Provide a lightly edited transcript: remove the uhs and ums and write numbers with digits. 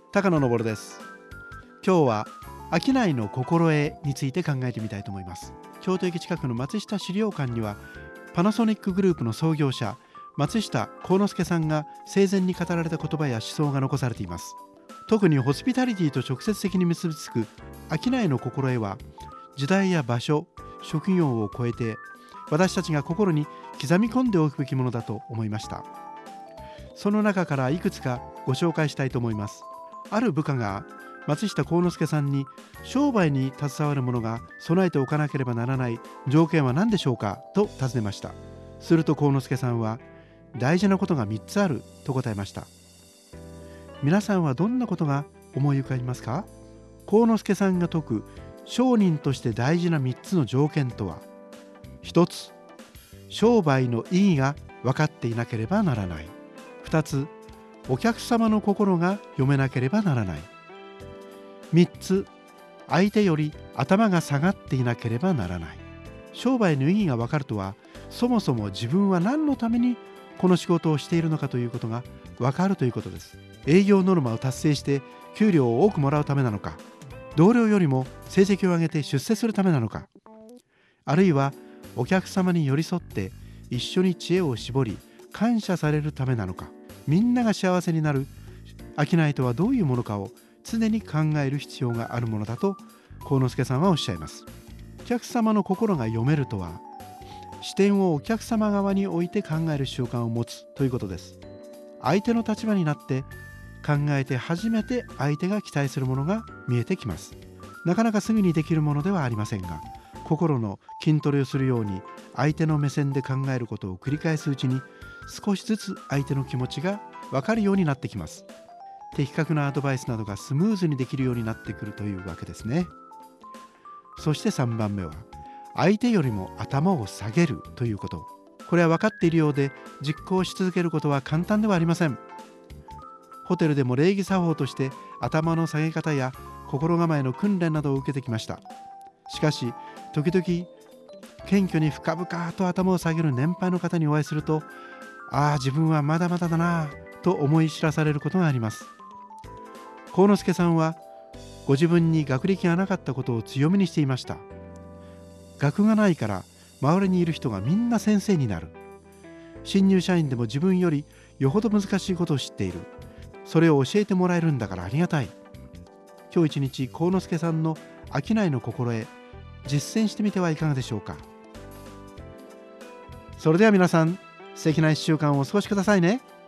高野昇です。今日は商いの心得について考えてみたいと思います。京都駅近くの松下資料館にはパナソニックグループの創業者松下幸之助さんが生前に語られた言葉や思想が残されています。特にホスピタリティと直接的に結びつく商いの心得は時代や場所、職業を超えて私たちが心に刻み込んでおくべきものだと思いました。その中からいくつかご紹介したいと思います。ある部下が松下幸之助さんに、商売に携わる者が備えておかなければならない条件は何でしょうかと尋ねました。すると幸之助さんは、大事なことが3つあると答えました。皆さんはどんなことが思い浮かびますか？幸之助さんが説く商人として大事な3つの条件とは、1つ、商売の意義が分かっていなければならない。2つ、お客様の心が読めなければならない。3つ、相手より頭が下がっていなければならない。商売の意義が分かるとは、そもそも自分は何のためにこの仕事をしているのかということが分かるということです。営業ノルマを達成して給料を多くもらうためなのか、同僚よりも成績を上げて出世するためなのか、あるいはお客様に寄り添って一緒に知恵を絞り感謝されるためなのか、みんなが幸せになる商いとはどういうものかを常に考える必要があるものだと幸之助さんはおっしゃいます。お客様の心が読めるとは、視点をお客様側に置いて考える習慣を持つということです。相手の立場になって考えて初めて相手が期待するものが見えてきます。なかなかすぐにできるものではありませんが、心の筋トレをするように相手の目線で考えることを繰り返すうちに、少しずつ相手の気持ちが分かるようになってきます。的確なアドバイスなどがスムーズにできるようになってくるというわけですね。そして3番目は、相手よりも頭を下げるということ。これは分かっているようで実行し続けることは簡単ではありません。ホテルでも礼儀作法として頭の下げ方や心構えの訓練などを受けてきました。しかし時々謙虚に深々と頭を下げる年配の方にお会いすると、自分はまだまだだなと思い知らされることがあります。幸之助さんはご自分に学歴がなかったことを強みにしていました。学がないから周りにいる人がみんな先生になる。新入社員でも自分よりよほど難しいことを知っている。それを教えてもらえるんだからありがたい。今日一日幸之助さんの商いの心得、実践してみてはいかがでしょうか。それでは皆さん、素敵な1週間をお過ごしくださいね。